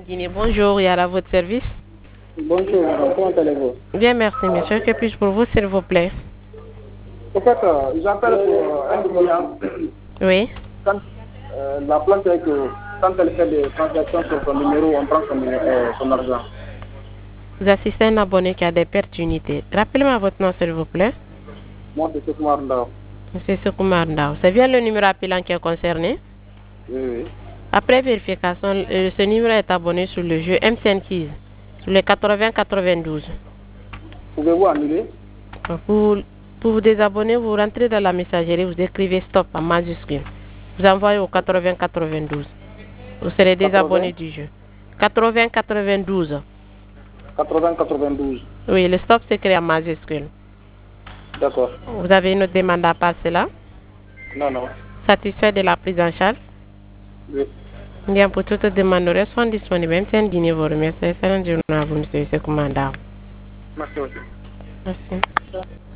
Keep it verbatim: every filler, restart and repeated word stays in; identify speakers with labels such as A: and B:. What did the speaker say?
A: Guinée. Bonjour, il y a à votre service.
B: Bonjour, madame. Comment allez-vous?
A: Bien, merci, monsieur. Que puis-je pour vous, s'il vous plaît?
B: En fait, euh, j'appelle pour un client.
A: Oui.
B: Quand, euh, la plante est que quand elle fait des transactions sur son numéro, on prend son, euh, son argent.
A: Vous assistez à un abonné qui a des pertes d'unité. Rappelez-moi votre nom, s'il vous plaît.
B: Moi, c'est Soukoumar Ndao.
A: Monsieur Soukoumar Ndao. C'est bien le numéro appelant qui est concerné?
B: Oui, oui.
A: Après vérification, euh, ce numéro est abonné sur le jeu M C N Keys, sur les quatre-vingts quatre-vingt-douze.
B: Pouvez-vous annuler?
A: Pour, pour vous désabonner, vous rentrez dans la messagerie, vous écrivez stop en majuscule. Vous envoyez au quatre-vingts quatre-vingt-douze. Vous serez désabonné du jeu. quatre-vingts quatre-vingt-douze.
B: quatre-vingts quatre-vingt-douze.
A: Oui, le stop s'écrit en majuscule.
B: D'accord.
A: Vous avez une autre demande à part cela?
B: Non, non.
A: Satisfait de la prise en charge?
B: Oui.
A: Bien, pour toute demande, nous restons disponibles. Même si un Guinée vous remercie. Excellente journée à vous, monsieur Soukoumar Ndao.
B: Merci aussi.
A: Merci.